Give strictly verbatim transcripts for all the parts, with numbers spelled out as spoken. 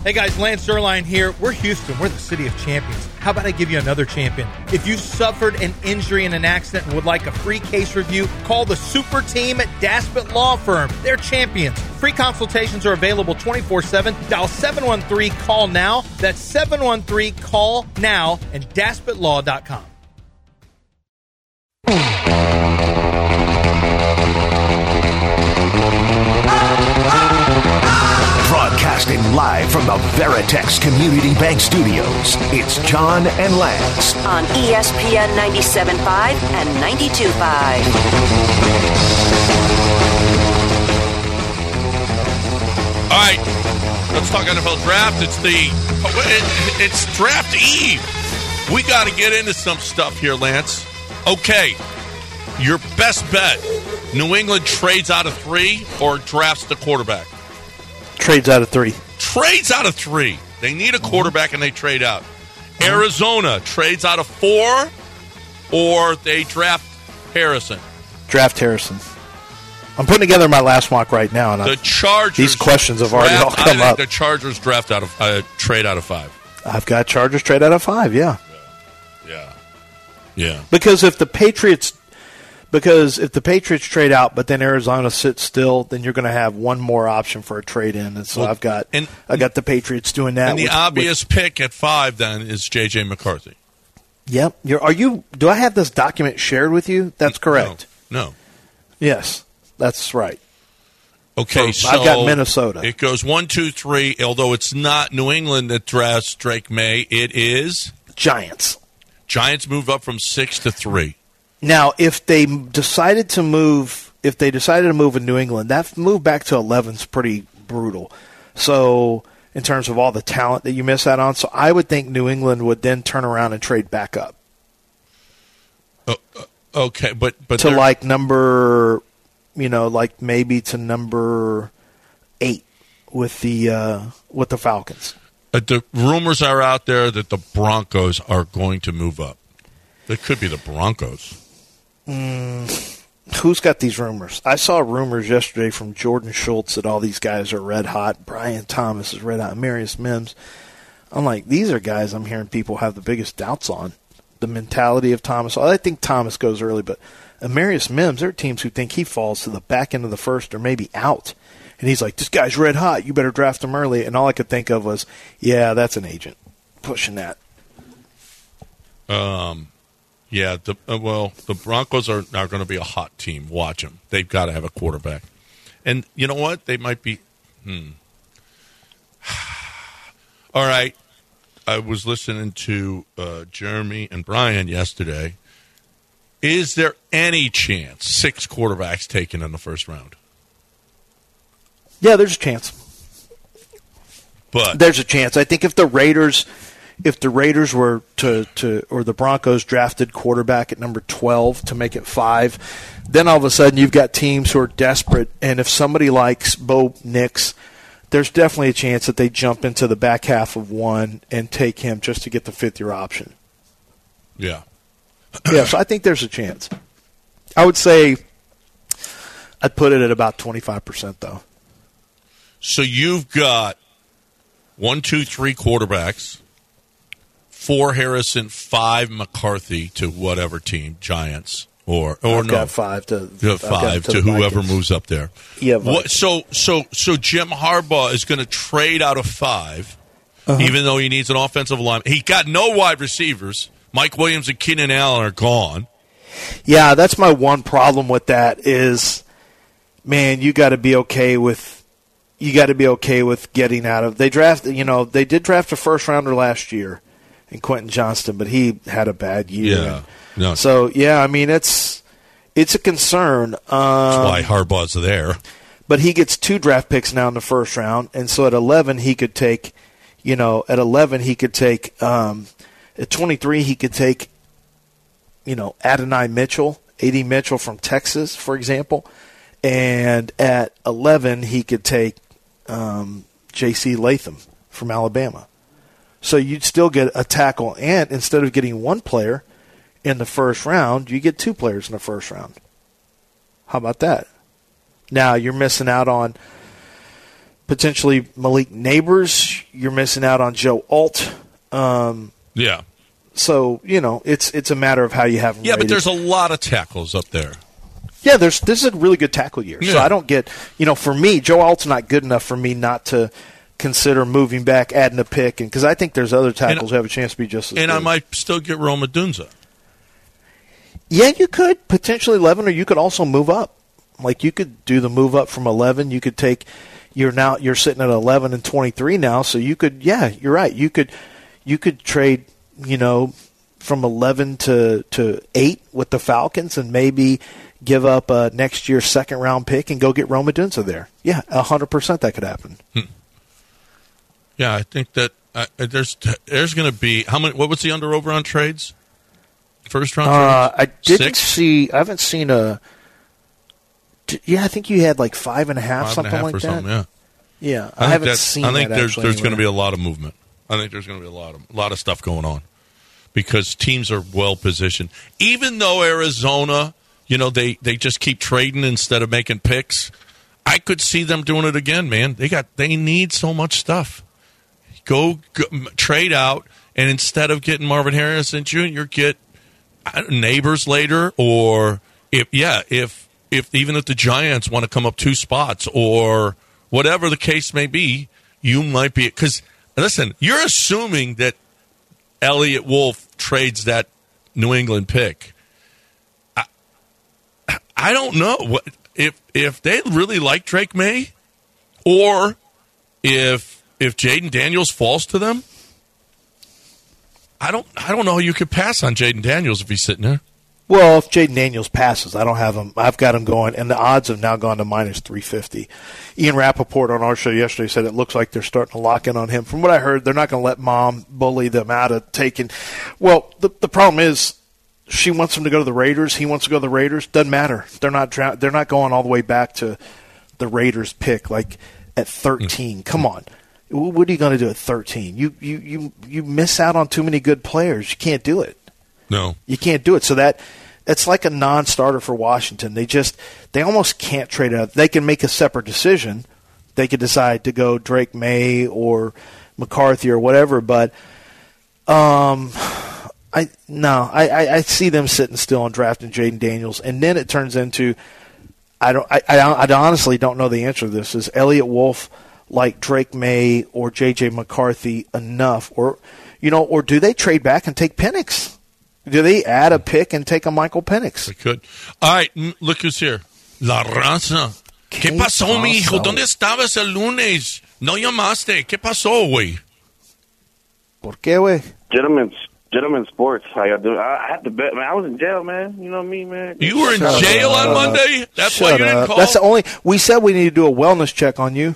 Hey guys, Lance Zierlein here. We're Houston. We're the city of champions. How about I give you another champion? If you suffered an injury in an accident and would like a free case review, call the super team at Daspit Law Firm. They're champions. Free consultations are available twenty-four seven. Dial seven one three, call now. That's seven one three, call now and daspit law dot com. Broadcasting live from the Veritex Community Bank Studios, it's John and Lance on E S P N ninety-seven point five and ninety-two point five. All right, let's talk N F L draft. It's the it's draft eve. We got to get into some stuff here, Lance. Okay, your best bet: New England trades out of three or drafts the quarterback. Trades out of three. Trades out of three. They need a quarterback and they trade out. Arizona trades out of four or they draft Harrison. Draft Harrison. I'm putting together my last mock right now. And the I, Chargers. These questions have already draft, all come I think up. The Chargers draft out of uh, trade out of five. I've got Chargers trade out of five. Yeah. Yeah. Yeah. yeah. Because if the Patriots. Because if the Patriots trade out, but then Arizona sits still, then you're going to have one more option for a trade in, and so well, I've got and, I got the Patriots doing that. And the with, obvious with, pick at five then is J J McCarthy. Yep. You're, are you? Do I have this document shared with you? That's correct. No. no. Yes, that's right. Okay, so, so I've got Minnesota. It goes one, two, three. Although it's not New England that drafts Drake May, it is Giants. Giants move up from six to three. Now, if they decided to move, if they decided to move in New England, that move back to eleven is pretty brutal. So, in terms of all the talent that you miss out on, so I would think New England would then turn around and trade back up. Uh, okay, but but to like number, you know, like maybe to number eight with the uh, with the Falcons. Uh, the rumors are out there that the Broncos are going to move up. It could be the Broncos. Mm, who's got these rumors? I saw rumors yesterday from Jordan Schultz that all these guys are red hot. Brian Thomas is red hot. Marius Mims. I'm like, these are guys I'm hearing people have the biggest doubts on. The mentality of Thomas. I think Thomas goes early, but Marius Mims, there are teams who think he falls to the back end of the first or maybe out. And he's like, this guy's red hot. You better draft him early. And all I could think of was, yeah, that's an agent pushing that. Um. Yeah, the, uh, well, the Broncos are, are going to be a hot team. Watch them. They've got to have a quarterback. And you know what? They might be hmm. – All right. I was listening to uh, Jeremy and Brian yesterday. Is there any chance six quarterbacks taken in the first round? Yeah, there's a chance. But there's a chance. I think if the Raiders – If the Raiders were to, to, or the Broncos drafted quarterback at number twelve to make it five, then all of a sudden you've got teams who are desperate. And if somebody likes Bo Nix, there's definitely a chance that they jump into the back half of one and take him just to get the fifth year option. Yeah. yeah, so I think there's a chance. I would say I'd put it at about twenty-five percent, though. So you've got one, two, three quarterbacks. Four Harrison, five McCarthy to whatever team, Giants or or I've no, got five to, to five to, to whoever moves up there. Yeah. What, so so so Jim Harbaugh is going to trade out of five, uh-huh. even though he needs an offensive line. He got no wide receivers. Mike Williams and Keenan Allen are gone. Yeah, that's my one problem with that is, man, you got to be okay with you got to be okay with getting out of. They draft, you know, they did draft a first rounder last year. And Quentin Johnston, but he had a bad year. Yeah. No. So, yeah, I mean, it's it's a concern. Um, That's why Harbaugh's there. But he gets two draft picks now in the first round, and so at eleven he could take, you know, at eleven he could take, um, at twenty-three he could take, you know, Adonai Mitchell, A D Mitchell from Texas, for example, and at eleven he could take um, J C Latham from Alabama. So you'd still get a tackle, and instead of getting one player in the first round, you get two players in the first round. How about that? Now you're missing out on potentially Malik Neighbors. You're missing out on Joe Alt. Um, yeah. So, you know, it's it's a matter of how you have them Yeah, rated. but there's a lot of tackles up there. Yeah, there's this is a really good tackle year. Yeah. So I don't get, you know, for me, Joe Alt's not good enough for me not to consider moving back, adding a pick, and because I think there's other tackles And- who have a chance to be just as And good. I might still get Roma Dunza. Yeah, you could potentially eleven, or you could also move up. Like you could do the move up from eleven. You could take you're now you're sitting at eleven and twenty-three now, so you could yeah, you're right. You could you could trade, you know, from eleven to to eight with the Falcons and maybe give up a next year's second round pick and go get Roma Dunza there. Yeah, one hundred percent that could happen. Hmm. Yeah, I think that uh, there's there's going to be how many? What was the under over on trades? First round Uh, I trades? didn't Six? see. I haven't seen a. d- Yeah, I think you had like five and a half, Five and a something half like or that. something, yeah. Yeah, I, think haven't that- seen. I think that there's actually there's going to be anywhere. a lot of movement. I think there's going to be a lot of a lot of stuff going on because teams are well positioned. Even though Arizona, you know, they they just keep trading instead of making picks. I could see them doing it again, man. They got they need so much stuff. Go, go trade out, and instead of getting Marvin Harrison Junior, get uh, Neighbors later, or if yeah, if if even if the Giants want to come up two spots or whatever the case may be, you might be because listen, you're assuming that Elliott Wolf trades that New England pick. I, I don't know what if if they really like Drake May, or if if Jaden Daniels falls to them. I don't I don't know how you could pass on Jaden Daniels if he's sitting there. Well, if Jaden Daniels passes, I don't have him. I've got him going, and the odds have now gone to minus three fifty. Ian Rappaport on our show yesterday said it looks like they're starting to lock in on him. From what I heard, they're not going to let Mom bully them out of taking. Well, the the problem is she wants him to go to the Raiders. He wants to go to the Raiders. Doesn't matter. They're not dra- they're not going all the way back to the Raiders pick like at thirteen. Mm. Come on. What are you going to do at thirteen? You, you you you miss out on too many good players. You can't do it. No. You can't do it. So that it's like a non-starter for Washington. They just they almost can't trade out. They can make a separate decision. They could decide to go Drake May or McCarthy or whatever. But um, I no, I, I, I see them sitting still and drafting Jaden Daniels, and then it turns into I don't I, I, I honestly don't know the answer to this. Is Elliott Wolf like Drake May or J J McCarthy enough, or you know, or do they trade back and take Penix? Do they add a pick and take a Michael Penix? They could. All right, m- look who's here. La Raza. ¿Qué pasó, mi hijo? ¿Dónde estabas el lunes? No llamaste. ¿Qué pasó, güey? ¿Por qué, güey? Gentlemen's Gentlemen Sports. How y'all doing? I had to bet, man. I was in jail, man. You know me, man. You were in Shut jail up. on Monday? That's Shut why you didn't up. call? That's the only. We said we need to do a wellness check on you.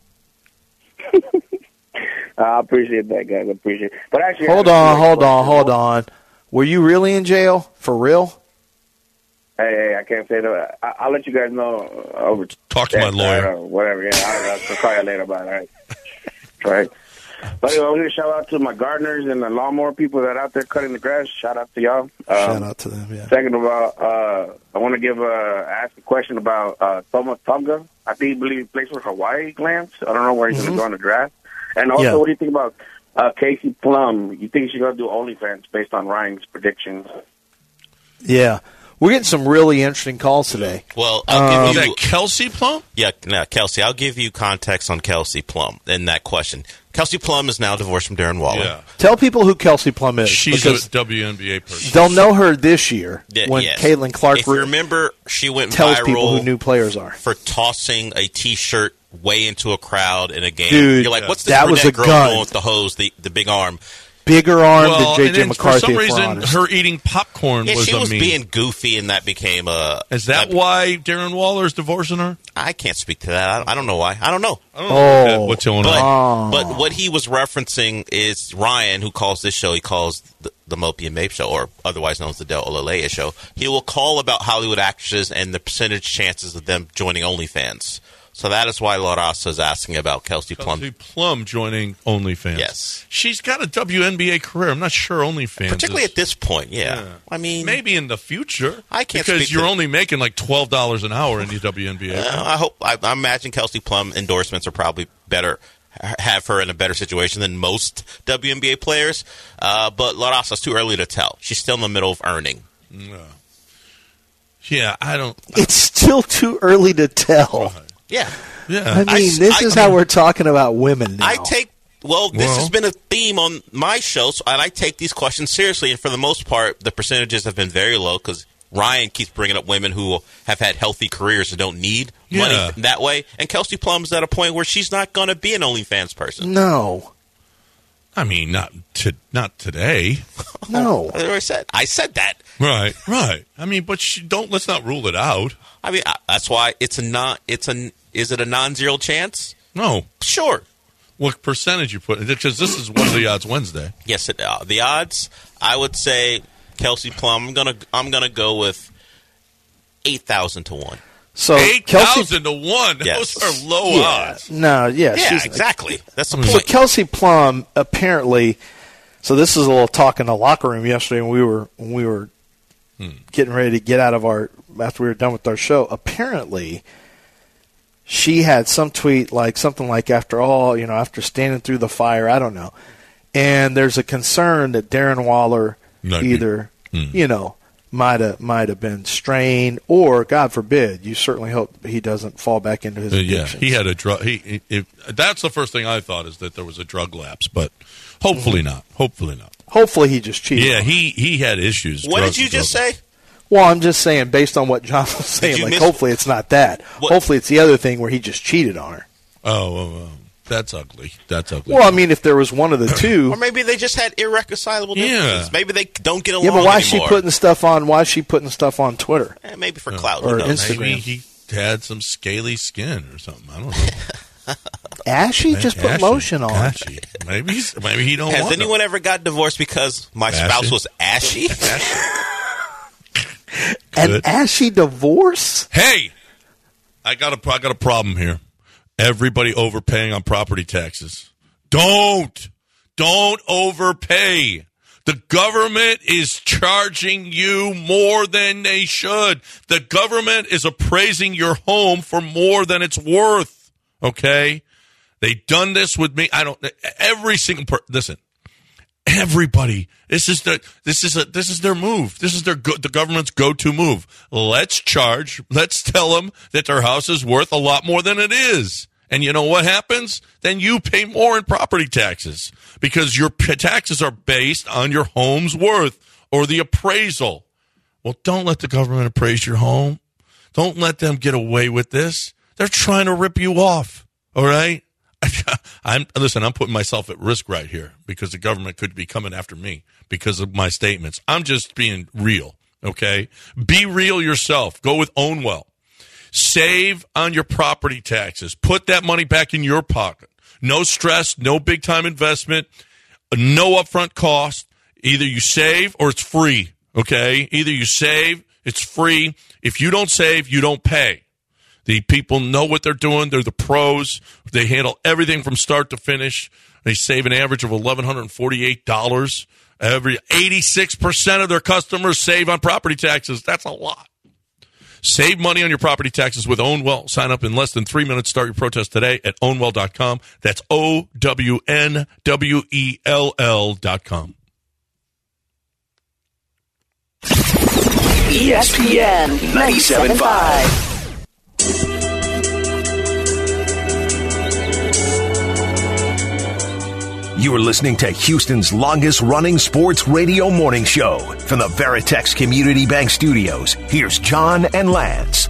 I appreciate that, guys. I appreciate it. But actually, Hold I had a on, quick hold on, question. hold on. Were you really in jail for real? Hey, hey, I can't say that. I, I'll let you guys know over. Talk to my text, lawyer. Or whatever. Yeah, I'll, I'll call you later about it. All right. All right. But anyway, I'm going to shout out to my gardeners and the lawnmower people that are out there cutting the grass. Shout out to y'all. Um, Shout out to them, yeah. Second of all, uh, I want to give uh, ask a question about uh, Thomas Tonga. I think he believes he plays for Hawaii Lance. I don't know where he's Mm-hmm. going to go in the draft. And also, Yeah. what do you think about uh, Casey Plum? You think he should go do OnlyFans based on Ryan's predictions? Yeah. We're getting some really interesting calls today. Well, I'll Um, Was give that you Kelsey Plum? yeah, no, Kelsey. I'll give you context on Kelsey Plum in that question. Kelsey Plum is now divorced from Darren Waller. Yeah. Tell people who Kelsey Plum is. She's because a W N B A person. they'll know her this year Yeah, when yes. Caitlin Clark If you remember, she went tells viral people who new players are. for tossing a T-shirt way into a crowd in a game. Dude, You're like, what's this that was brunette a girl gun. doing with the hose, the, the big arm? Bigger arm Well, than J and J then McCarthy. for some if we're reason, honest. her eating popcorn Yeah, was she a was meme. being goofy, and that became a. Is that a- why Darren Waller is divorcing her? I can't speak to that. I, I don't know why. I don't know. I don't know Oh. what's going But, on. but what he was referencing is Ryan, who calls this show, he calls the, the Mopey and Mape show, or otherwise known as the Del Olaleya show. He will call about Hollywood actresses and the percentage chances of them joining OnlyFans. So that is why Lauraza is asking about Kelsey Plum. Kelsey Plum joining OnlyFans. Yes. She's got a W N B A career. I'm not sure OnlyFans Particularly is, at this point, yeah. yeah. I mean, maybe in the future. I can't Because speak you're to, only making like twelve dollars an hour in the W N B A. Uh, I hope, I, I imagine Kelsey Plum endorsements are probably better, have her in a better situation than most W N B A players. Uh, but Lauraza's too early to tell. She's still in the middle of earning. No. Yeah, I don't. It's still too early to tell. Right. Yeah. Yeah. I mean, I, this I, is how we're talking about women now. I take, well, this Well. has been a theme on my show, so, and I take these questions seriously. And for the most part, the percentages have been very low because Ryan keeps bringing up women who have had healthy careers and don't need Yeah. money that way. And Kelsey Plum's at a point where she's not going to be an OnlyFans person. No. I mean, not to, not today. No. I already said. I said that. Right, right. I mean, but she, don't let's not rule it out. I mean, I, that's why it's a not. It's a. Is it a non-zero chance? No. Sure. What percentage you put? Because this is one of the odds Wednesday. Yes, it, uh, the odds. I would say Kelsey Plum. I'm gonna. I'm gonna go with eight thousand to one. So Eight Kelsey, thousand to one. Yes. Those are low yeah, odds. no, yeah, Yeah, she's, exactly. That's the So point. Kelsey Plum apparently. So this is a little talk in the locker room yesterday when we were when we were hmm. getting ready to get out of our after we were done with our show. Apparently, she had some tweet like something like after all, you know, after standing through the fire, I don't know. And there's a concern that Darren Waller Might either, hmm. you know, might have might have been strained, or God forbid, you certainly hope he doesn't fall back into his Uh, yeah, addictions. he had a drug. He, he if, that's the first thing I thought is that there was a drug lapse, but hopefully Mm-hmm. not. Hopefully not. Hopefully, he just cheated. Yeah, he he had issues. What drugs did you and just drugs. say? Well, I'm just saying, based on what John was saying, you like, miss- hopefully it's not that. What- Hopefully it's the other thing where he just cheated on her. Oh, oh, oh, that's ugly. That's ugly. Well, I mean, if there was one of the two. Or maybe they just had irreconcilable Yeah. differences. Maybe they don't get along Yeah, but why is she anymore. putting stuff on? Why is she putting stuff on Twitter? Eh, maybe for clout. Or Who knows? Instagram. maybe he had some scaly skin or something. I don't know. Ashy just put Ashy. lotion on. Ashy. Maybe he's, maybe he don't Has want anyone them. ever got divorced because my Ashy? spouse was ashy? An Good. ashy divorce? Hey, I got a I got a problem here. Everybody overpaying on property taxes. Don't don't overpay. The government is charging you more than they should. The government is appraising your home for more than it's worth. Okay? They done this with me. I don't every single per listen. Everybody, this is the this is a this is their move. This is their go, the government's go-to move. Let's charge. Let's tell them that their house is worth a lot more than it is. And you know what happens? Then you pay more in property taxes because your p- taxes are based on your home's worth or the appraisal. Well, don't let the government appraise your home. Don't let them get away with this. They're trying to rip you off. All right? I'm listen, I'm putting myself at risk right here because the government could be coming after me because of my statements. I'm just being real, okay? Be real yourself. Go with Ownwell. Save on your property taxes. Put that money back in your pocket. No stress, no big time investment, no upfront cost. Either you save or it's free, okay? Either you save, it's free. If you don't save, you don't pay. The people know what they're doing. They're the pros. They handle everything from start to finish. They save an average of eleven forty-eight dollars. Every eighty-six percent of their customers save on property taxes. That's a lot. Save money on your property taxes with Ownwell. Sign up in less than three minutes. Start your protest today at ownwell dot com. That's O W N W E L L dot com. E S P N ninety-seven point five. You are listening to Houston's longest-running sports radio morning show. From the Veritex Community Bank Studios, here's John and Lance.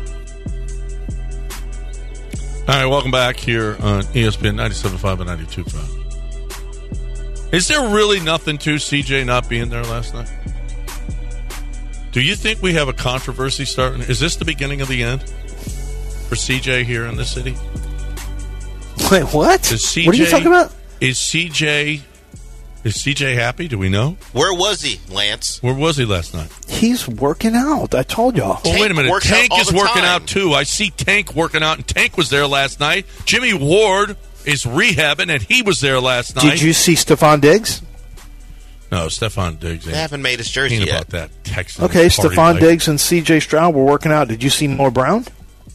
All right, welcome back here on E S P N ninety-seven point five and ninety-two point five. Is there really nothing to C J not being there last night? Do you think we have a controversy starting? Is this the beginning of the end for C J here in the city? Wait, what? Is C J, what are you talking about? Is C J Is C J happy? Do we know? Where was he, Lance? Where was he last night? He's working out. I told y'all. Well, wait a minute. works Tank out all is the working time. out, too. I see Tank working out, and Tank was there last night. Jimmy Ward is rehabbing, and he was there last night. Did you see Stephon Diggs? No, Stephon Diggs. They haven't made his jersey ain't yet. about that Texan Okay, party Stephon life. Diggs and C J Stroud were working out. Did you see Noah Brown?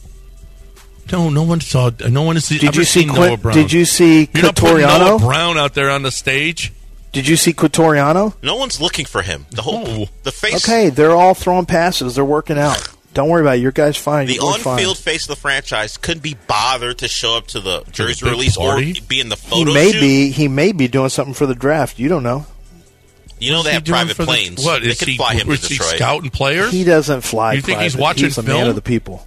No, no one saw. No one has Did ever you see seen Quin- Noah Brown. Did you see You're not putting Noah Quatoriano? Brown out there on the stage? Did you see Quatoriano? No one's looking for him. The whole No. the face. Okay, they're all throwing passes. They're working out. Don't worry about it. Your guy's fine. The Your boy's fine. on-field face of the franchise couldn't be bothered to show up to the jersey big release party? or be in the He photo may shoot. be. He may be doing something for the draft. You don't know. You know What's they he have doing private for the- planes. what they is could he? fly him to is he Detroit. scouting players? He doesn't fly. You think he's private. watching He's a man film? of the people.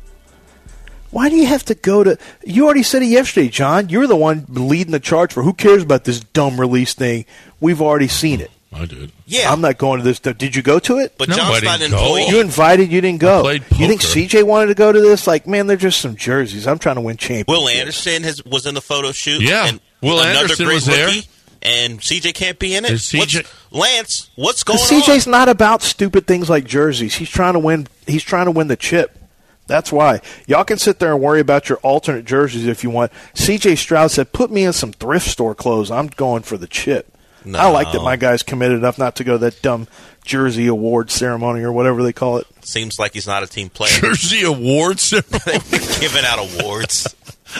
Why do you have to go to? You already said it yesterday, John. You're the one leading the charge for. Who cares about this dumb release thing? We've already seen it. I did. Yeah, I'm not going to this. Did you go to it? but No, John's I not didn't an go. employee. You invited. You didn't go. I played You think poker. C J wanted to go to this? Like, man, they're just some jerseys. I'm trying to win championships. Will Anderson has, was in the photo shoot. Yeah, and Will another Anderson great was there. rookie, and C J can't be in it. Is C J What's, Lance, what's going But C J's on? not about stupid things like jerseys. He's trying to win. He's trying to win the chip. That's why. Y'all can sit there and worry about your alternate jerseys if you want. C J Stroud said, "Put me in some thrift store clothes. I'm going for the chip." No. I like that my guy's committed enough not to go to that dumb jersey award ceremony or whatever they call it. Seems like he's not a team player. Jersey awards. Giving out awards.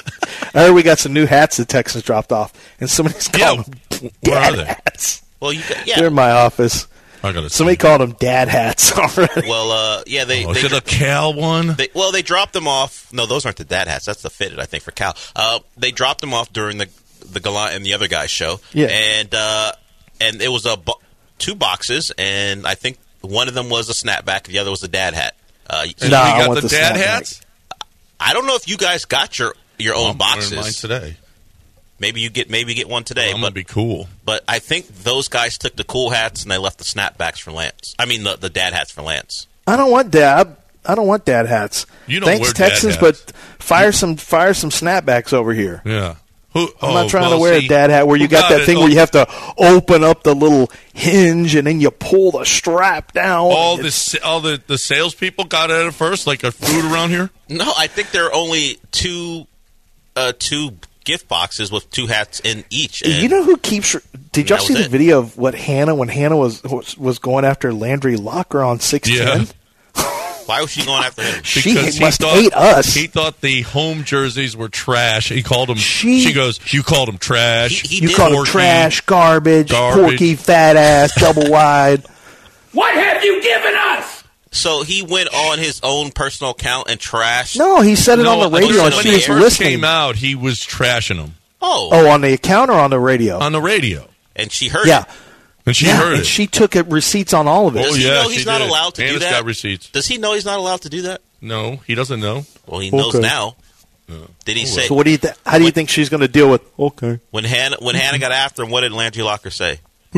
I heard we got some new hats the Texans dropped off, and somebody's Yeah, called them where dad are they? hats. Well, you got, yeah. They're in my office. I gotta. Somebody see. called them dad hats already. Well, uh, yeah, they. Oh, they is it a Cal one? They, well, they dropped them off. No, those aren't the dad hats. That's the fitted, I think, for Cal. Uh, they dropped them off during the the Gallant and the other guy's show. Yeah. And uh, and it was a bo- two boxes, and I think one of them was a snapback, the other was a dad hat. Uh, so And Nah, we I got want the, the dad snapback. hats. I don't know if you guys got your your own I'm wearing boxes. mine today. Maybe you get maybe get one today. I'm gonna but, be cool. but I think those guys took the cool hats and they left the snapbacks for Lance. I mean the, the dad hats for Lance. I don't want dad. I don't want dad hats. You don't Thanks, wear dad Texans, hats. but fire some fire some snapbacks over here. Yeah. Who, I'm oh, not trying well, to wear see, a dad hat where you who got that it? thing Oh, where you have to open up the little hinge and then you pull the strap down. all and the it's- sa- all the the salespeople got at it first, like a food around here. No, I think there are only two uh, two gift boxes with two hats in each. And You know who keeps? Did y'all That see was the it. video of what Hannah when Hannah was was, was going after Landry Locker on six ten? Yeah. why was she going after him? She Because he must thought- hate us. He thought the home jerseys were trash. He called them. She- She, goes, "You called them trash. He- he you did called him porky." trash, garbage, Garbage. porky, fat ass, double wide. What have you given us? So he went on his own personal account and trashed. No, he said it No, on the radio, and when she he was first listening. came out, he was trashing them Oh, Oh, on the account or on the radio? on the radio, and she heard yeah, it. and she yeah, heard and it. she took it, receipts on all of it. Oh Does he yeah, know she he's not did. allowed to do Hannah's that? got receipts. Does he know he's not allowed to do that? No, he doesn't know. Well, he knows Okay. now. Did he say So what do you? Th- how do you think she's going to deal with? Okay. when Hannah when Hannah got after him? What did Landry Locker say?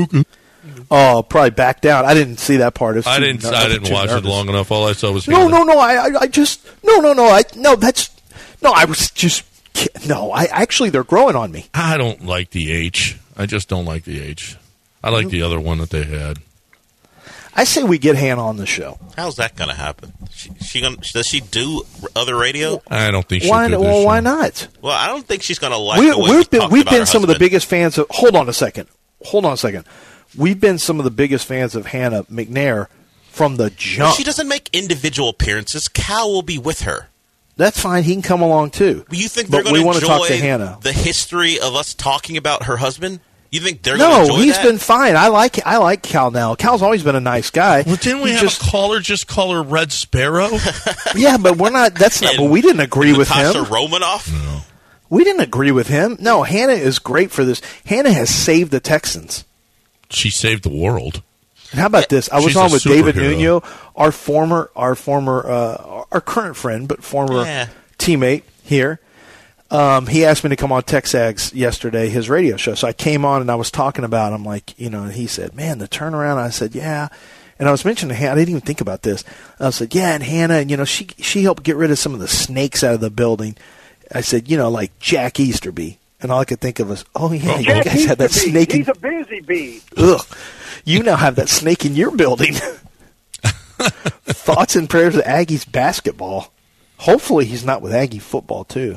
Oh, probably back down. I didn't see that part. It was I too didn't. ner- I was didn't too watch nervous. it long enough. All I saw was No, Hannah. no, no. I, I, I just no, no, no. I no. That's no. I was just no. I actually they're growing on me. I don't like the H. I just don't like the H. I like the other one that they had. I say we get Hannah on the show. How's that going to happen? She, she gonna, does she do other radio? I don't think she Why? did this Well, show. why not? Well, I don't think she's going to like We, the way we we've been talked we've about been her some of the husband. biggest fans of. Hold on a second. Hold on a second. We've been some of the biggest fans of Hannah McNair from the jump. She doesn't make individual appearances. Cal will be with her. That's fine. He can come along too. You think But they're going we to wanna enjoy talk to Hannah. the history of us talking about her husband? You think they're going to No, enjoy he's that? been fine. I like I like Cal now. Cal's always been a nice guy. Well, didn't we He have just, a caller just call her Red Sparrow? Yeah, but we're not. That's not. And But we didn't agree with Natasha him. Romanoff? We didn't agree with him. No, Hannah is great for this. Hannah has saved the Texans. She saved the world. And how about this? I was She's on a with David superhero. Nuno, our former, our former, uh, our current friend, but former Yeah. teammate here. Um, he asked me to come on Texags yesterday, his radio show. So I came on and I was talking about. I'm like, you know, and he said, "Man, the turnaround." I said, "Yeah." And I was mentioning Hannah. I didn't even think about this. I said, "Yeah," and Hannah, and you know, she she helped get rid of some of the snakes out of the building. I said, you know, like Jack Easterby. And all I could think of was, oh, yeah, you Jeff guys needs had that to be. snake. In, He's a busy bee. ugh, you now have that snake in your building. Thoughts and prayers of Aggies basketball. Hopefully he's not with Aggie football, too.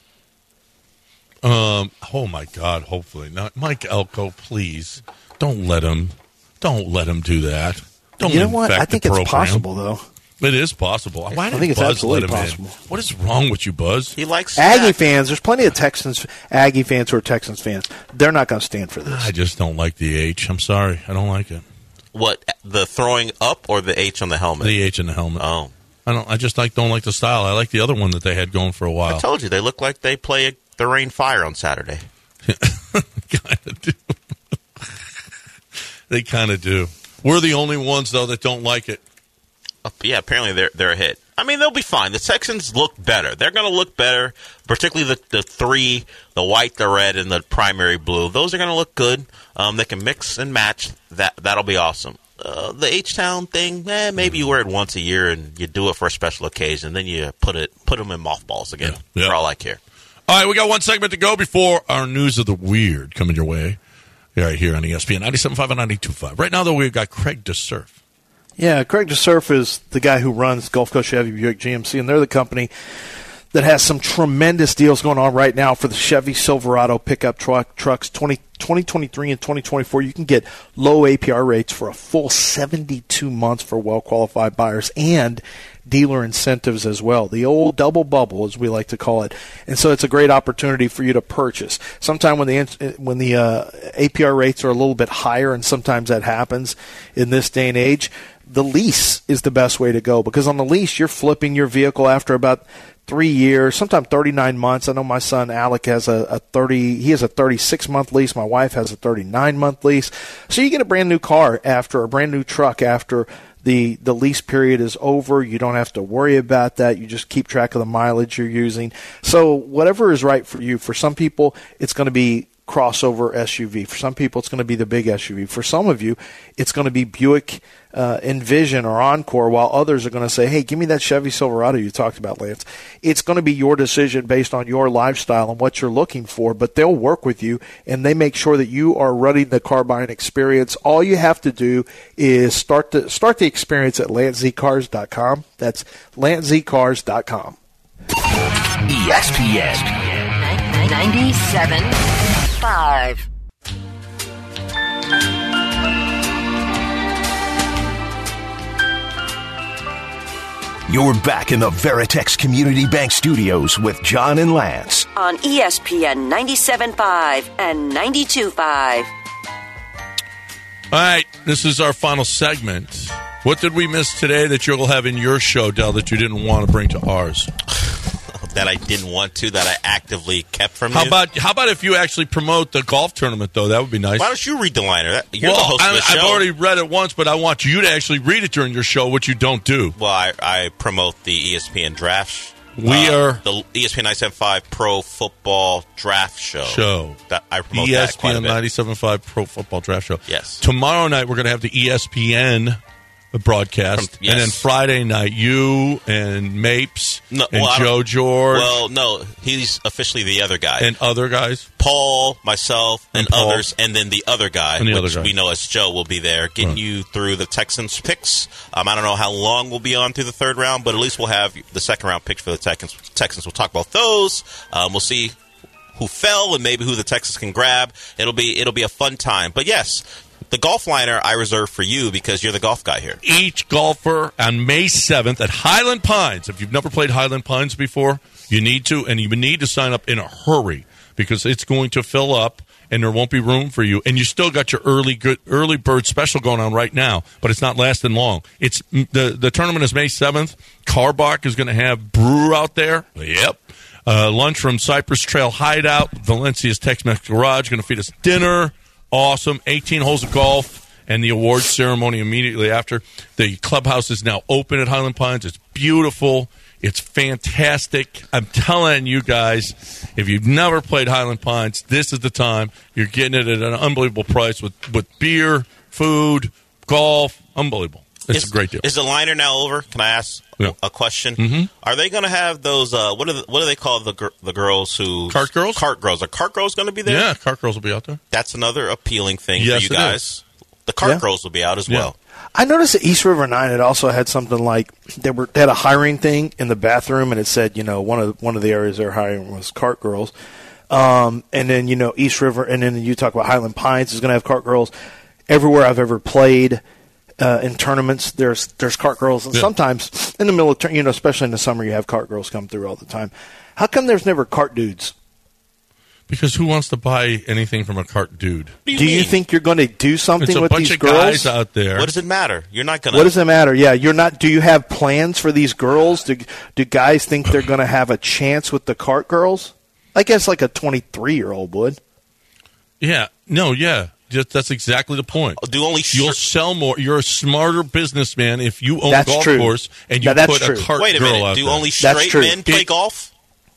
Um. Oh, my God, hopefully not. Mike Elko, please, don't let him, don't let him do that. Don't You know what? infect I think the it's program. possible, though. It is possible. Why did I think it's Buzz absolutely let him possible. in? What is wrong with you, Buzz? He likes Aggie that. fans, there's plenty of Texans, Aggie fans who are Texans fans. They're not going to stand for this. I just don't like the H. I'm sorry. I don't like it. What, the throwing up or the H on the helmet? The H in the helmet. Oh. I don't. I just like don't like the style. I like the other one that they had going for a while. I told you, they look like they play a, the Rain Fire on Saturday. kind of do. They kind of do. We're the only ones, though, that don't like it. Uh, yeah, apparently they're they're a hit. I mean, they'll be fine. The Texans look better. They're going to look better, particularly the, the three, the white, the red, and the primary blue. Those are going to look good. Um, they can mix and match. That, that'll be awesome. Uh, the H-Town thing, eh, maybe you wear it once a year and you do it for a special occasion. Then you put it put them in mothballs again, Yeah, yeah. for all I care. All right, we got one segment to go before our News of the Weird coming your way. Right here on E S P N ninety-seven point five and ninety-two point five. Right now, though, we've got Craig DeSurf. Yeah, Craig DeSurf is the guy who runs Gulf Coast Chevy Buick G M C, and they're the company that has some tremendous deals going on right now for the Chevy Silverado pickup truck trucks twenty, twenty twenty-three and twenty twenty-four. You can get low A P R rates for a full seventy-two months for well-qualified buyers and dealer incentives as well. The old double bubble, as we like to call it. And so it's a great opportunity for you to purchase. Sometime when the when the uh, A P R rates are a little bit higher, and sometimes that happens in this day and age, the lease is the best way to go, because on the lease you're flipping your vehicle after about three years, sometimes thirty-nine months. I know my son Alec has a, a thirty. He has a thirty-six month lease. My wife has a thirty-nine month lease. So you get a brand new car after a brand new truck after the the lease period is over. You don't have to worry about that. You just keep track of the mileage you're using. So whatever is right for you. For some people, it's going to be crossover S U V. For some people, it's going to be the big S U V. For some of you, it's going to be Buick uh, Envision or Encore, while others are going to say, hey, give me that Chevy Silverado you talked about, Lance. It's going to be your decision based on your lifestyle and what you're looking for, but they'll work with you, and they make sure that you are running the car buying experience. All you have to do is start the, start the experience at lance z cars dot com. That's lance z cars dot com. E S P N ninety-seven point five. You're back in the Veritex Community Bank Studios with John and Lance. On E S P N ninety-seven point five and ninety-two point five. All right, this is our final segment. What did we miss today that you'll have in your show, Del, that you didn't want to bring to ours? That I didn't want to, that I actively kept from How you. about how about if you actually promote the golf tournament, though? That would be nice. Why don't you read the liner? That- You're well, the host I, of the show. I've already read it once, but I want you to actually read it during your show, which you don't do. Well, I, I promote the E S P N draft. We uh, are the E S P N ninety-seven point five Pro Football Draft Show. Show. That I promote E S that P quite a N bit. ninety-seven point five Pro Football Draft Show. Yes. Tomorrow night we're going to have the E S P N broadcast, From- yes. and then Friday night you and Mapes No, and well, I Joe don't- George Well, no, he's officially the other guy. and other guys. Paul, myself, and, And Paul. others, and then the other guy, And the which other guy. we know as Joe, will be there, getting Right. you through the Texans picks. Um, I don't know how long we'll be on through the third round, but at least we'll have the second round picks for the Texans. Texans. We'll talk about those. Um, we'll see who fell and maybe who the Texans can grab. It'll be it'll be a fun time. But yes, the golf liner I reserve for you because you're the golf guy here. Each golfer on May seventh at Highland Pines. If you've never played Highland Pines before, you need to, and you need to sign up in a hurry because it's going to fill up and there won't be room for you. And you still got your early good early bird special going on right now, but it's not lasting long. It's the the tournament is May seventh. Carbach is going to have brew out there. Yep. Uh, lunch from Cypress Trail Hideout. Valencia's Tex-Mex Garage going to feed us dinner. Awesome. eighteen holes of golf and the awards ceremony immediately after. The clubhouse is now open at Highland Pines. It's beautiful. It's fantastic. I'm telling you guys, if you've never played Highland Pines, this is the time. You're getting it at an unbelievable price with, with beer, food, golf. Unbelievable. It's is, a great deal. Is the liner now over? Can I ask Yeah. a question? Mm-hmm. Are they going to have those? Uh, what are the, what do they call the gr- the girls who Cart girls? Cart girls. Are cart girls going to be there? Yeah, cart girls will be out there. That's another appealing thing Yes, for you it guys. is. The cart Yeah. girls will be out as Yeah. well. I noticed at East River Nine, it also had something like they were they had a hiring thing in the bathroom, and it said, you know, one of one of the areas they're hiring was cart girls, um, and then you know East River, and then you talk about Highland Pines is going to have cart girls. Everywhere I've ever played uh, in tournaments, there's there's cart girls, and Yeah. sometimes in the middle of tur- you know, especially in the summer, you have cart girls come through all the time. How come there's never cart dudes? Because who wants to buy anything from a cart dude? What do you, Do you mean? think you're going to do something It's a with bunch these of girls? guys out there. What does it matter? You're not going to. What does it matter? Yeah, you're not. Do you have plans for these girls? Do do guys think they're going to have a chance with the cart girls? I guess like a twenty-three year old would. Yeah. No, yeah. Just, that's exactly the point. Do only You'll sh- sell more. You're a smarter businessman if you own That's a golf true. course and you Yeah, that's put true. a cart Wait a girl minute. out Do there. only That's straight true. men play It- golf?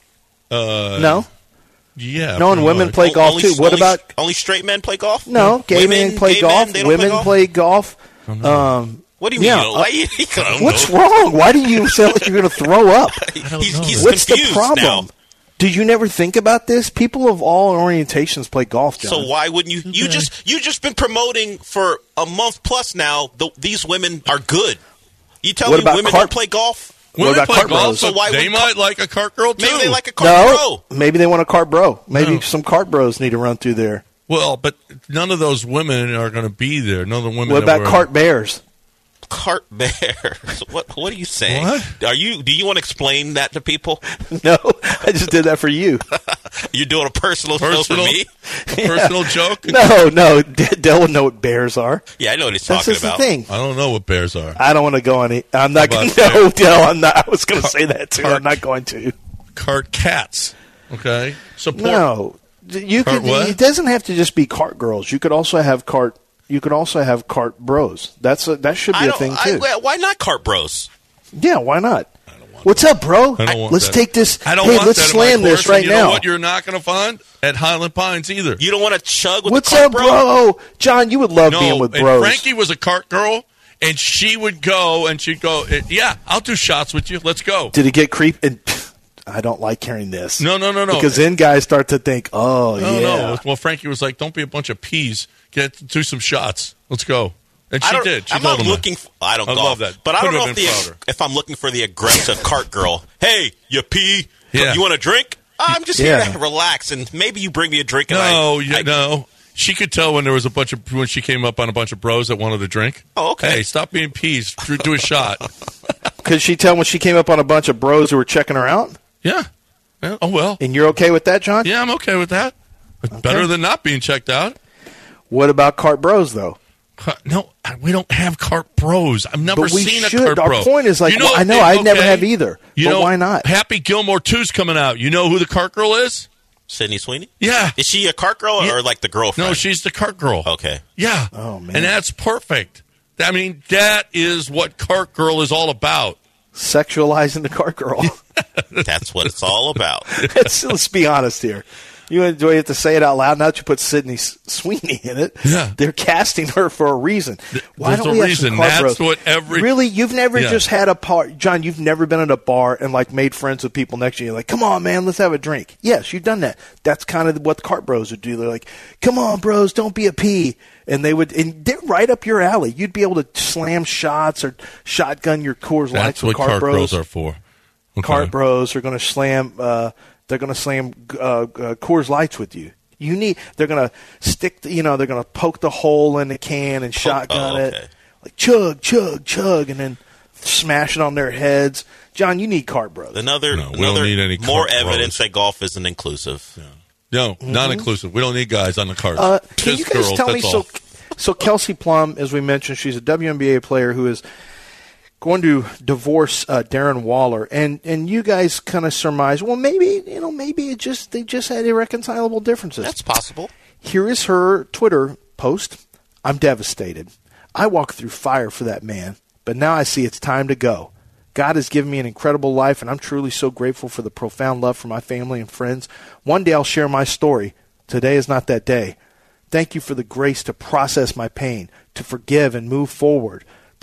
Uh, No, Yeah. no, and pretty women much. play golf only, too. What only, about only straight men play golf? no? Gay women, men play gay golf. Men, they don't women play golf? play golf. Um, What do you mean? yeah, you don't uh, like it? I don't what's know. wrong? Why do you sound like you're going to throw up? don't He's, know. he's What's the confused problem? now. Do you never think about this? People of all orientations play golf, John. So why wouldn't you? You just you just been promoting for a month plus now. The, these women are good. You tell What me about women cart- don't play golf? Women about play cart golf, bros? so So why they would might car- like a cart girl too. Maybe they like a cart no, bro. maybe they want a cart bro. Maybe No. some cart bros need to run through there. Well, but none of those women are going to be there. None of the women. What that about were- cart bears? Cart bears. What what are you saying? What? Are you? Do you want to explain that to people? No, I just did that for you. You're doing a personal, show for Personal? me. Personal joke? No, no, D- Dell would know what bears are. Yeah, I know what he's That's talking just about. the thing. I don't know what bears are. I don't want to go on it. I'm not How going about to. No, Dell, I'm not. I was going to say that too. cart- I'm not going to. Cart cats. Okay? Support. No, you Cart could. what? It doesn't have to just be cart girls. You could also have cart. You could also have cart bros. That's a, that should be I a don't. thing I, too. well, why not cart bros? Yeah, why not? What's up, bro? I don't want Let's that. take this. I don't hey, want let's that in my slam course, this right and you now. know what you're not going to find? At Highland Pines either. You don't want to chug with What's the cart up, bro? John, you would love no, being with and bros. Frankie was a cart girl, and she would go, and she'd go, yeah, I'll do shots with you. Let's go. Did it get creep? And I don't like hearing this. No, no, no, no. Because then guys start to think, oh, No, yeah. no. Well, Frankie was like, don't be a bunch of peas. Get do some shots. Let's go. And I she don't, did. She I'm told not him looking. that. For, I don't I golf, love that. but I don't Could've know if, been the, prouder. if I'm looking for the aggressive cart girl. Hey, you pee? Yeah. You want a drink? I'm just Yeah. here to relax, and maybe you bring me a drink. And No, I, yeah, I, no. She could tell when there was a bunch of when she came up on a bunch of bros that wanted a drink. Oh, okay. Hey, stop being peas. Do do a shot. Could she tell when she came up on a bunch of bros who were checking her out? Yeah. Yeah, oh well. And you're okay with that, John? Yeah, I'm okay with that. It's better than not being checked out. What about cart bros, though? Ca- No, I- we don't have cart bros. I've never But we seen should. a cart Our bro. point is like, You know, well, I know, eh, I never okay. have either. You But know, why not? Happy Gilmore two's coming out. You know who the cart girl is? Sydney Sweeney. Yeah. Is she a cart girl Yeah. or like the girlfriend? No, she's the cart girl. Okay. Yeah. Oh, man. And that's perfect. I mean, that is what cart girl is all about. Sexualizing the cart girl. That's what it's all about. let's, let's be honest here. You enjoy it to say it out loud. Now that you put Sydney S- Sweeney in it, Yeah. they're casting her for a reason. Why there's don't a we have reason. some cart That's bros? what every- Really, you've never Yeah. just had a part, John. You've never been at a bar and like made friends with people next to you. You're like, come on, man, let's have a drink. Yes, you've done that. That's kind of what the cart bros would do. They're like, come on, bros, don't be a pea. And they would, and they're right up your alley. You'd be able to slam shots or shotgun your Coors Lights That's with what cart, cart bros. girls are for. Okay. Cart bros are going to slam. Uh, they're going to slam uh, uh, Coors Lights with you. You need. They're going to stick. The, you know. They're going to poke the hole in the can and shotgun oh, okay. it. Like chug, chug, chug, and then smash it on their heads. John, you need cart bros. Another, No, we don't another need any more cart evidence bros. that golf isn't inclusive. No, not inclusive. We don't need guys on the carts. Uh, can Just you guys girls, tell me? that's So, all. so Kelsey Plum, as we mentioned, she's a W N B A player who is going to divorce uh, Darren Waller, and and you guys kind of surmise, well, maybe you know, maybe it just they just had irreconcilable differences. That's possible. Here is her Twitter post. I'm devastated. I walked through fire for that man, but now I see it's time to go. God has given me an incredible life, and I'm truly so grateful for the profound love for my family and friends. One day I'll share my story. Today is not that day. Thank you for the grace to process my pain, to forgive and move forward.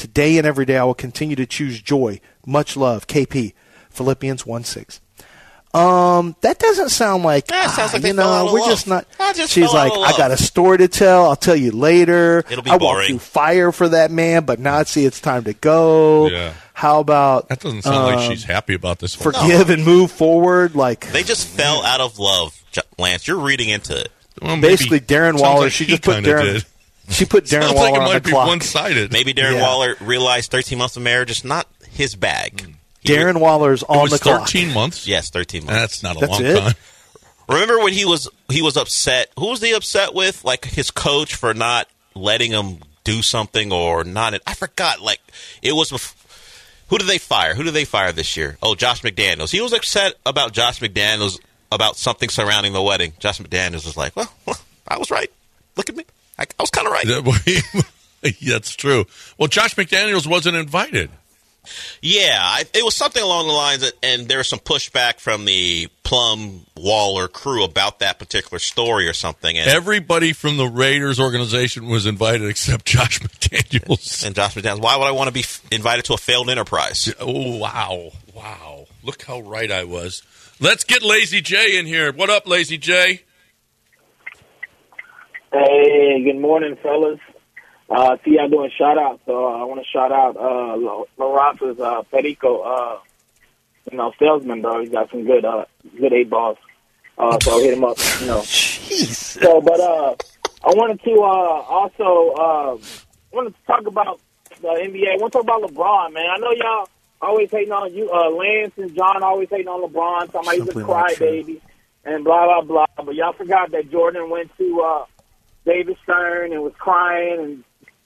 Today and every day I will continue to choose joy. Much love. K P. Philippians one six. Um, that doesn't sound like, Yeah, it sounds ah, like they you fell out know, of we're love. just not. I just She's fell out like, of I love. got a story to tell. I'll tell you later. It'll be I walked boring. through fire for that man, but now I see it's time to go. Yeah. How about That doesn't sound um, like she's happy about this one. forgive and move forward? Like They just fell out of love, J- Lance. You're reading into it. Well, maybe- basically Darren sounds Waller. like she he just put kinda Darren. did. She put Darren Sounds Waller like it on might the be clock. one-sided. Maybe Darren Yeah. Waller realized thirteen months of marriage is not his bag. He Darren Waller's It on was the clock. thirteen months? Yes, thirteen months. That's not a That's long it? time. Remember when he was he was upset? Who was he upset with? Like his coach for not letting him do something or not? I forgot. Like it was. Bef- who did they fire? Who did they fire this year? Oh, Josh McDaniels. He was upset about Josh McDaniels about something surrounding the wedding. Josh McDaniels was like, "Well, well I was right. Look at me. I, I was kind of right." That's true. Well, Josh McDaniels wasn't invited. Yeah, I, it was something along the lines, of, and there was some pushback from the Plum Waller crew about that particular story or something. And, Everybody from the Raiders organization was invited except Josh McDaniels. and Josh McDaniels, why would I want to be f- invited to a failed enterprise? Oh, wow. Wow. Look how right I was. Let's get Lazy J in here. What up, Lazy J? Hey, good morning, fellas. Uh, see y'all doing shout out. So uh, I want to shout out uh, Laurent's uh, Perico, uh, you know, salesman, bro. He's got some good, uh, good eight balls. Uh, so hit him up, you know. Jeez. So, but uh, I wanted to uh, also uh, wanted to talk about the N B A. I want to talk about LeBron, man. I know y'all always hating on you, uh, Lance and John always hating on LeBron, talking about he's a Simply not true. crybaby and blah blah blah. But y'all forgot that Jordan went to uh, David Stern and was crying, and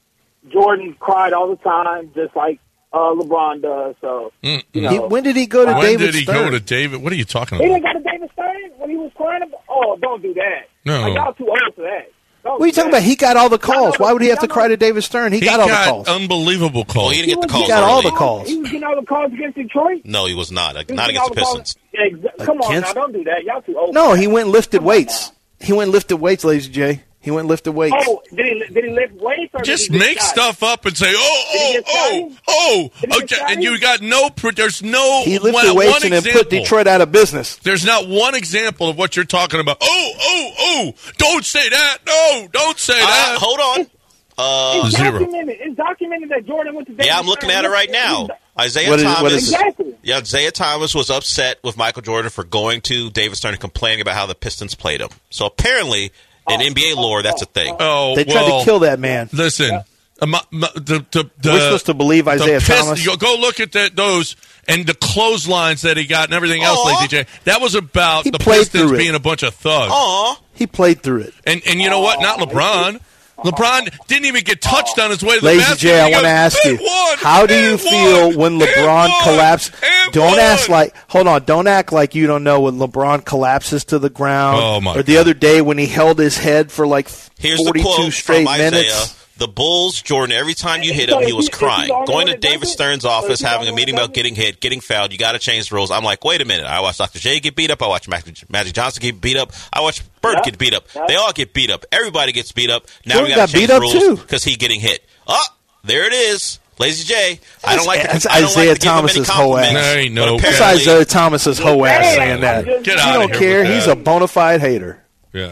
Jordan cried all the time, just like uh, LeBron does. So, Mm-mm. you know, He, when did he go to When David did he Stern? go to David? What are you talking he about? didn't go to David Stern when he was crying about. Oh, don't do that. No. Like, y'all too old for that. Don't What are you do talking that. about? He got all the calls. Why would he have to Y'all know- cry to David Stern? He, He got all got the calls. unbelievable Well, calls. he didn't get the was calls got all early. the calls. He was getting all the calls against Detroit. No, he was not. Like, He was not getting all against the calls- Pistons. Yeah, exa- come on Against- now, don't do that. Y'all too old. No, for he that. went and lifted Come on weights. He went and lifted weights, Lazy J. He went and lifted weights. now. Oh, did he did he lift weights or Just did he get make shot? stuff up and say, oh, Did he oh, get oh, shot? oh. Did he get Okay, shot? and you got no, pr- there's no He one, lifted one weights and then example. put Detroit out of business. There's not one example of what you're talking about. Oh, oh, oh, don't say that. No, don't say Uh, that. hold on. Uh, It's Zero. documented. It's documented that Jordan went to David yeah, I'm looking Stern. at it right now. Isaiah What is- Thomas. what is it? Exactly. Yeah, Isaiah Thomas was upset with Michael Jordan for going to David Stern and complaining about how the Pistons played him. So apparently, in N B A lore, that's a thing. Oh, They tried well, to kill that man. Listen, uh, my- my- the, the, the, We're supposed to believe the Isaiah Pist- Thomas. you Go look at that, those and the clotheslines that he got and everything else, Aw. Lazy J. That was about He the played Pistons through it. being a bunch of thugs. Aw. He played through it. And and you know what? Not LeBron. LeBron didn't even get touched on his way to the Lazy basket. J, I He want to goes, ask you, "And one, how do you and feel one, when and LeBron one, collapses? and Don't one." ask like, hold on, don't act like you don't know when LeBron collapses to the ground. Oh, my or the God. other day when he held his head for like Here's the forty-two quote straight from Isaiah. minutes. The Bulls, Jordan, every time you hit So him, he if was you- if you crying. don't know Going what to it does David it, Stern's or if office, you having don't a know meeting what it about does getting hit, getting fouled. You got to change the rules. I'm like, wait a minute. I watched Doctor J get beat up. I watched Magic, Magic Johnson get beat up. I watched Bird Yeah. get beat up. Yeah. They all get beat up. Everybody gets beat up. Now Jordan we got got to change beat the up, rules too. because he getting hit. Oh, there it is. Lazy J. I don't like to, That's I don't Isaiah like to give him any Thomas's hoe ass. compliments. There ain't no- but That's apparently- Isaiah Thomas's hoe ass Damn, saying that. I'm just- Get You out don't of here care. with He's that. a bona fide hater. Yeah.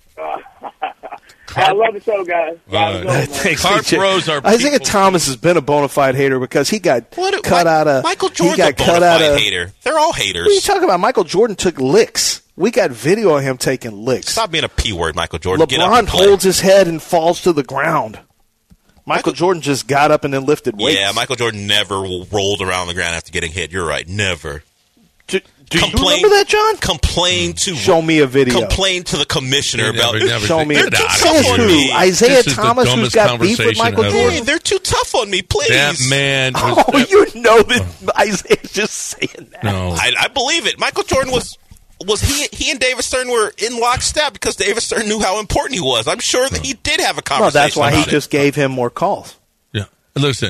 I love the show, guys. All right. Guys, go, man. Thanks, Carp J J. Bros are Isaiah people- Thomas has been a bona fide hater because he got What, cut what- out of. Michael he Jordan's got a cut bona out fide of. hater. They're all haters. What are you talking about? Michael Jordan took licks. We got video of him taking licks. Stop being a P word, Michael Jordan. Get up LeBron and play. holds his head and falls to the ground. Michael Jordan just got up and then lifted weights. Yeah, Michael Jordan never rolled around the ground after getting hit. You're right. Never. Do, do you Complain- remember that, John? Complain to Show me a video. Complain to the commissioner You about. never- never Show think- me. Get They're out of tough Says on here. who? me. Isaiah This is the Thomas, who's dumbest got beef with conversation Michael ever. Jordan. Hey, they're too tough on me. Please. That man was. Oh, you know that Isaiah's just saying that. no. I, I believe it. Michael Jordan was. Was he he and David Stern were in lockstep because David Stern knew how important he was. I'm sure that he did have a No, conversation. that's why he about it. just gave him more calls. Yeah. Listen,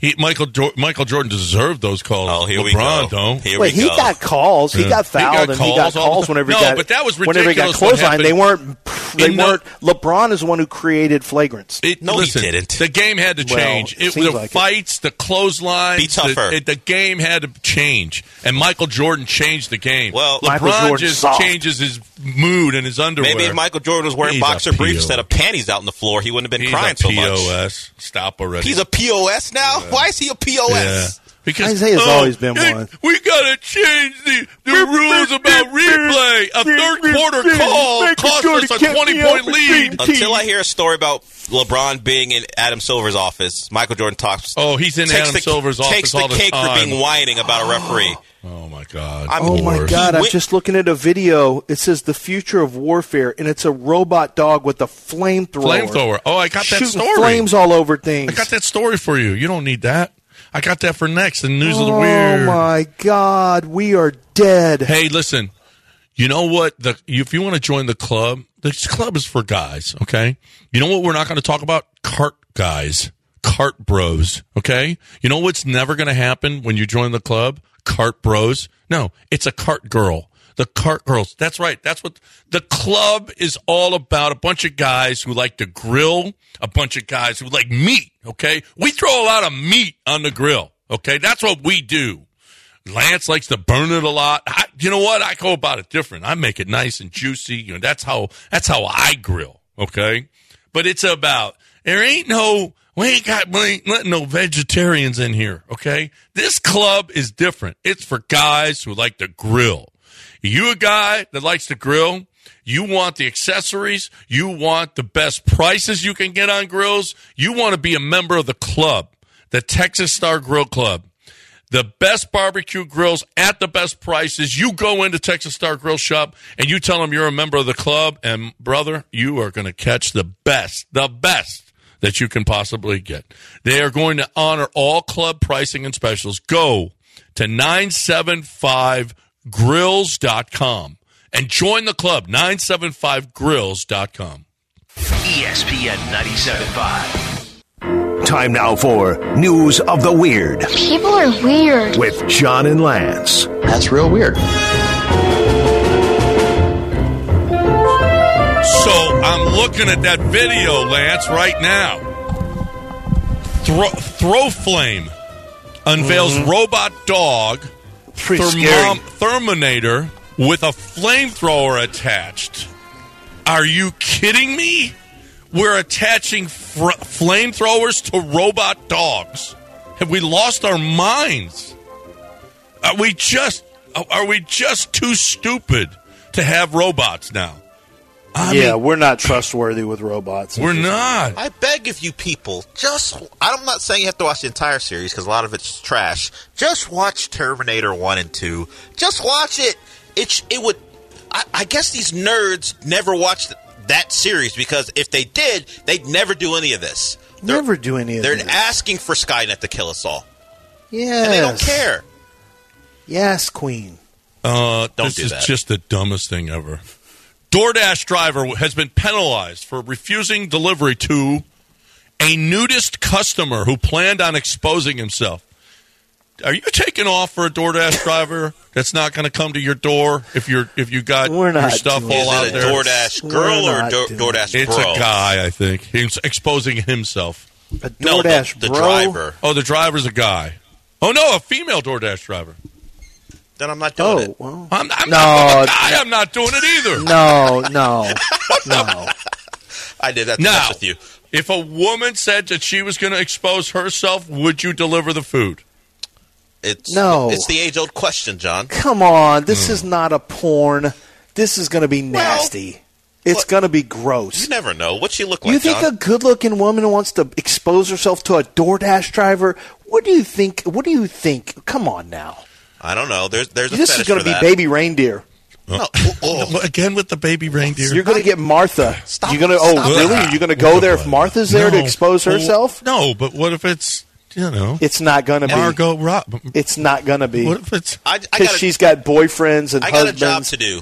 He, Michael jo- Michael Jordan deserved those calls. Oh, here LeBron, we go. Don't. Here Wait, we he go. got calls. He Yeah. got fouled, He got and he got calls all the calls time. whenever he No, got. but that was whenever he got ridiculous what clothesline. They happened. weren't. They In the- weren't. LeBron is the one who created flagrants. It, No, he listen, didn't. The game had to Well, change. it it, seems the like it. fights, the clotheslines, Be tougher. The, it, the game had to change, and Michael Jordan changed the game. Well, Michael LeBron Jordan just soft. changes his mood and his underwear. Maybe if Michael Jordan was wearing He's a boxer briefs P O. instead of panties out on the floor, he wouldn't have been He's crying a so P O much. S. Stop already. He's a P O S now? Why is he a P O S? Yeah. Because Isaiah's oh, always been hey, one. We gotta change the, the rules about replay. A third quarter call cost us a twenty point lead. Until I hear a story about LeBron being in Adam Silver's office, Michael Jordan talks. Oh, he's in takes Adam the, Silver's takes office all the the cake time. for being whining about a referee. Oh my God! I'm Oh my bored. God! He I'm went- just looking at a video. It says the future of warfare, and it's a robot dog with a flamethrower. Flamethrower. Oh, I got that shooting story. flames all over things. I got that story for you. You don't need that. I got that for next. The news of the Oh weird. my God! We are dead. Hey, listen. You know what? The if you want to join the club, this club is for guys. Okay. You know what? We're not going to talk about cart guys, cart bros. Okay. You know what's never going to happen when you join the club? Cart bros. No, it's a cart girl. The cart girls. That's right. That's what the club is all about. A bunch of guys who like to grill, a bunch of guys who like meat. Okay. We throw a lot of meat on the grill. Okay. That's what we do. Lance likes to burn it a lot. I, you know what? I go about it different. I make it nice and juicy. You know, that's how, that's how I grill. Okay. But it's about, there ain't no, we ain't got, we ain't letting no vegetarians in here. Okay. This club is different. It's for guys who like to grill. You a guy that likes to grill, you want the accessories, you want the best prices you can get on grills, you want to be a member of the club, the Texas Star Grill Club. The best barbecue grills at the best prices. You go into Texas Star Grill Shop and you tell them you're a member of the club, and brother, you are going to catch the best, the best that you can possibly get. They are going to honor all club pricing and specials. Go to nine seven five grills dot com and join the club, nine seven five grills dot com. E S P N ninety-seven point five. Time now for News of the Weird People are weird. with John and Lance. That's real weird. So I'm looking at that video, Lance, right now. Throw, throw Flame unveils Mm-hmm. robot dog Pretty thermom- scary. Terminator with a flamethrower attached. Are you kidding me? We're attaching fr- flamethrowers to robot dogs. Have we lost our minds? Are we just are we just too stupid to have robots now? I yeah, mean, we're not trustworthy with robots. we're not. I beg of you people, just, I'm not saying you have to watch the entire series because a lot of it's trash. Just watch Terminator one and two. Just watch it. It, sh- it would, I, I guess these nerds never watched that series because if they did, they'd never do any of this. They're, Never do any of They're this. asking for Skynet to kill us all. Yes. And they don't care. Yes, Queen. Uh, Don't this do is that. just the dumbest thing ever. DoorDash driver has been penalized for refusing delivery to a nudist customer who planned on exposing himself. Are you taking off for a DoorDash driver that's not going to come to your door if you're if you got We're your not stuff doing all Is out it a there? DoorDash We're girl or a not Do- doing DoorDash It's bro? a guy, I think. He's exposing himself. A No, DoorDash the, the bro. driver. Oh, the driver's a guy. Oh no, a female DoorDash driver. Then I'm not doing Oh, it. well. I'm, I'm No, not I'm a guy. I'm not doing it either. No, no, no. I did that to Now, mess with you. if a woman said that she was going to expose herself, would you deliver the food? It's, No. It's the age-old question, John. Come on, this is not a porn. This is going to be nasty. It's what- going to be gross. You never know. What's she look like, You think John? a good-looking woman wants to expose herself to a DoorDash driver? What do you think? What do you think? Come on now. I don't know. There's there's a This is fetish going for to be that. baby reindeer. No. Oh, oh. Again with the baby reindeer. You're going to get Martha. Stop- You're going to. Oh, stop really? that. You're going to go there if Martha's there to No. expose Well, herself? No, but what if it's, you know, It's not going to be. Margot Rob? It's not going to be What if it's I, I because got a, she's got boyfriends and I got a husbands. job to do.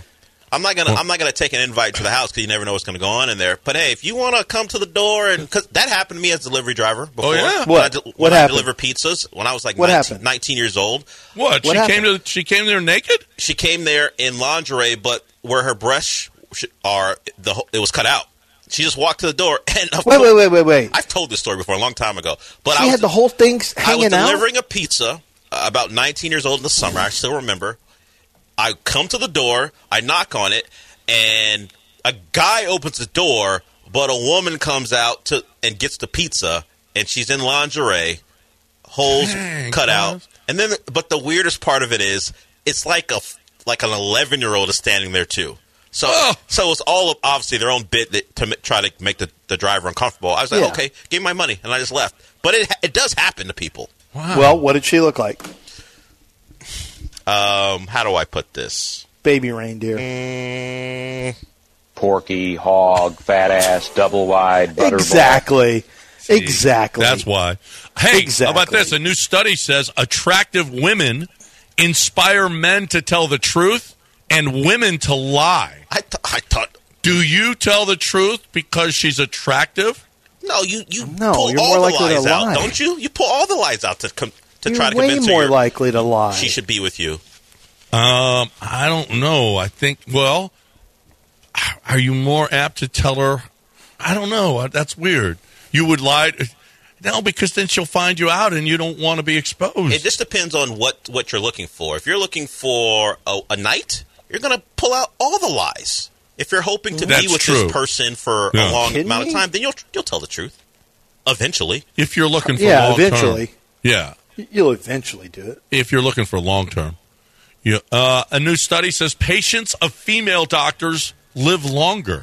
I'm not gonna. I'm not gonna take an invite to the house because you never know what's gonna go on in there. But hey, if you want to come to the door, and because that happened to me as a delivery driver before. Oh, yeah? When What? I de- What when I happened? delivered pizzas when I was like What nineteen, happened? nineteen years old. What? What she happened? came to she came there naked? She came there in lingerie, but where her breasts sh- are, the whole- it was cut out. She just walked to the door, and of Wait, course- wait, wait, wait, wait. I've told this story before a long time ago, but She I was, had the whole thing I was hanging out? delivering a pizza, uh, about nineteen years old in the summer. I still remember. I come to the door, I knock on it, and a guy opens the door, but a woman comes out to and gets the pizza, and she's in lingerie, holes Dang, cut guys. out, and then. But the weirdest part of it is, it's like a like an eleven year old is standing there too. So, Oh. so it's all of, obviously their own bit that, to m- try to make the, the driver uncomfortable. I was like, Yeah. okay, give me my money, and I just left. But it it does happen to people. Well, what did she look like? Um, how do I put this? Baby reindeer. Mm, Porky, hog, fat ass, double wide, butterball. Exactly. Exactly. That's why. Hey, how about Exactly. this? A new study says attractive women inspire men to tell the truth and women to lie. I th- I thought Do you tell the truth because she's attractive? no, you you No, pull you're all more the likely to lies out, lie. don't you? You pull all the lies out to com- to You're try to way convince more her likely to lie. she should be with you. Um, I don't know. I think, well, are you more apt to tell her? I don't know. That's weird. You would lie. No, because then she'll find you out and you don't want to be exposed. It just depends on what what you're looking for. If you're looking for a, a night, you're going to pull out all the lies. If you're hoping to That's be with true. this person for Yeah. a long Kidding amount me? of time, then you'll you'll tell the truth. Eventually. if you're looking for Yeah, long term. eventually. Yeah. You'll eventually do it. If you're looking for long term. Yeah. Uh, a new study says patients of female doctors live longer.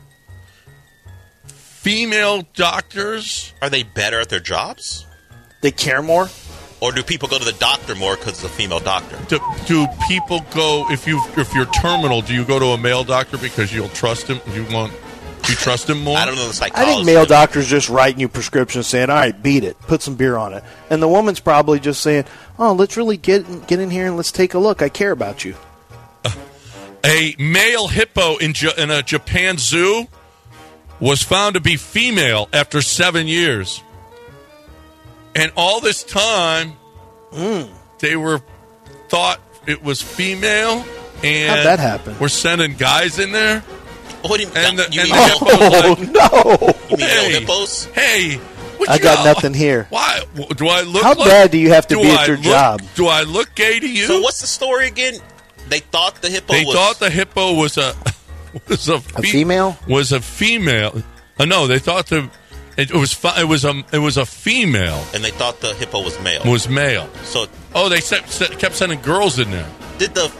Female doctors? Are they better at their jobs? They care more? Or do people go to the doctor more because it's a female doctor? Do, do people go if you if you're terminal? Do you go to a male doctor because you'll trust him? You want you trust him more? I don't know the I psychology. think male doctors just writing you prescriptions saying, all right, beat it. Put some beer on it. And the woman's probably just saying, oh, let's really get get in here and let's take a look. I care about you. A male hippo in J- in a Japan zoo was found to be female after seven years, and all this time they were thought it was female. And How'd that happen? We're sending guys in there. What do you, And the- you and mean the hippos? Oh, no. You mean Hey. no hippos? Hey, what I you got got? nothing here. Why do I look? How like- bad do you have to do be at I your look- job? Do I look gay to you? So what's the story again? They thought the hippo They was... thought the hippo was a was a, fe- female? Was a female. Uh, no, they thought the it was fi- it was a it was a female And they thought the hippo was male. was male. So Oh, they se- se- kept sending girls in there. did the...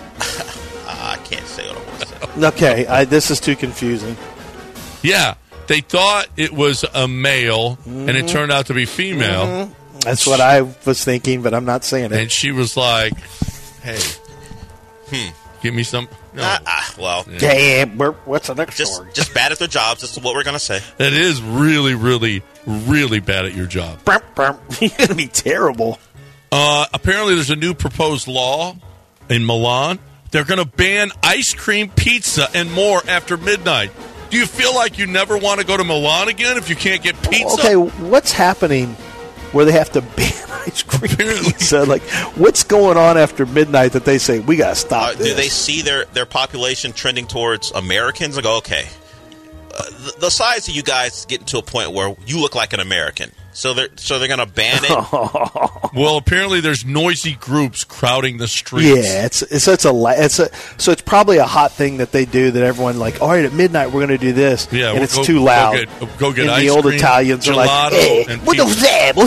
I can't say what I want to say. Okay, I, this is too confusing. Yeah, they thought it was a male, and it turned out to be female. That's what I was thinking, but I'm not saying it. And she was like, "Hey, Hmm. give me some." No, Ah, ah, well, Damn, we're- what's the next just story? just bad at their jobs. This is what we're going to say. that is really, really, really bad at your job. Brr, brr. You're going to be terrible. Uh, apparently, there's a new proposed law in Milan. They're going to ban ice cream, pizza, and more after midnight. Do you feel like you never want to go to Milan again if you can't get pizza? Okay, what's happening where they have to ban ice cream Apparently. pizza? Like, what's going on after midnight that they say, we got to stop Uh, this? do they see their, their population trending towards Americans and go, okay, uh, the, the size of you guys getting to a point where you look like an American. So they're so they're going to ban it. Well, apparently there's noisy groups crowding the streets. Yeah, it's it's it's a la- it's a so it's probably a hot thing that they do that everyone like. All right, at midnight we're going to do this. Yeah, and we'll it's go- too go loud. get- go get and ice the old cream, Italians are like, gelato, hey, and what the pizza." that?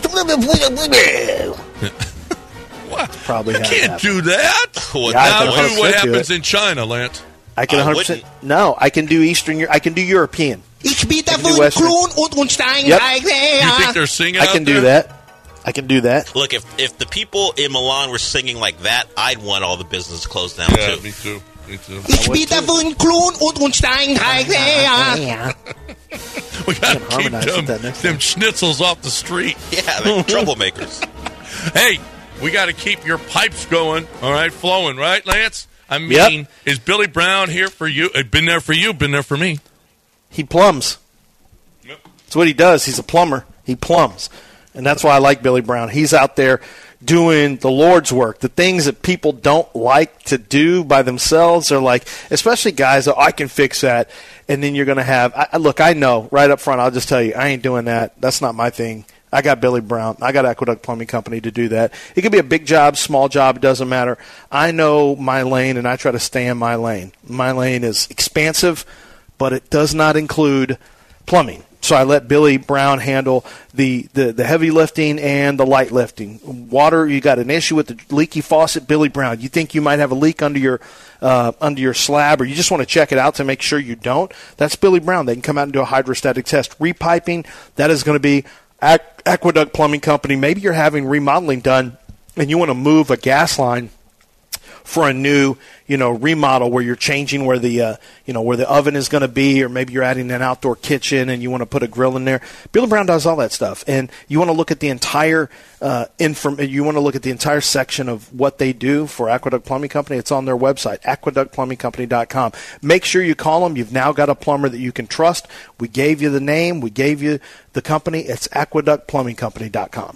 What? Probably You had can't that. do that. Well, Yeah, I Now can do one hundred percent what do happens it. in China, Lance. I can I one hundred percent. wouldn't. No, I can do Eastern. I can do European. Ich bitte I can do Western. Yep. You think they're singing I out can there? do that. I can do that. Look, if if the people in Milan were singing like that, I'd want all the business closed down Yeah, too. me too. Me too. Ich bitte von Klon und und Steinreich. We got to can keep harmonize with them, that next them schnitzels off the street. Yeah, they're troublemakers. Hey, we got to keep your pipes going, all right, flowing, right, Lance? I mean, Yep. is Billy Brown here for you? Uh, Been there for you, been there for me. He plumbs. Yep. That's what he does. He's a plumber. He plumbs. And that's why I like Billy Brown. He's out there doing the Lord's work, the things that people don't like to do by themselves. Are like, especially guys that, I can fix that. And then you're going to have, I, look, I know right up front, I'll just tell you, I ain't doing that. That's not my thing. I got Billy Brown. I got Aqueduct Plumbing Company to do that. It could be a big job, small job, it doesn't matter. I know my lane, and I try to stay in my lane. My lane is expansive, but it does not include plumbing. So I let Billy Brown handle the, the, the heavy lifting and the light lifting. Water, you got an issue with the leaky faucet, Billy Brown. You think you might have a leak under your uh, under your slab, or you just want to check it out to make sure you don't, that's Billy Brown. They can come out and do a hydrostatic test. Repiping, that is going to be Aqueduct Plumbing Company. Maybe you're having remodeling done and you want to move a gas line for a new, you know, remodel where you're changing where the, uh, you know, where the oven is going to be, or maybe you're adding an outdoor kitchen and you want to put a grill in there. Billy Brown does all that stuff, and you want to look at the entire uh, inform. You want to look at the entire section of what they do for Aqueduct Plumbing Company. It's on their website, aqueduct plumbing company dot com. Make sure you call them. You've now got a plumber that you can trust. We gave you the name. We gave you the company. It's aqueduct plumbing company dot com.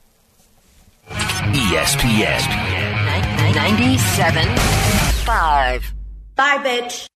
E S P N ninety-seven point five. Bye, bitch.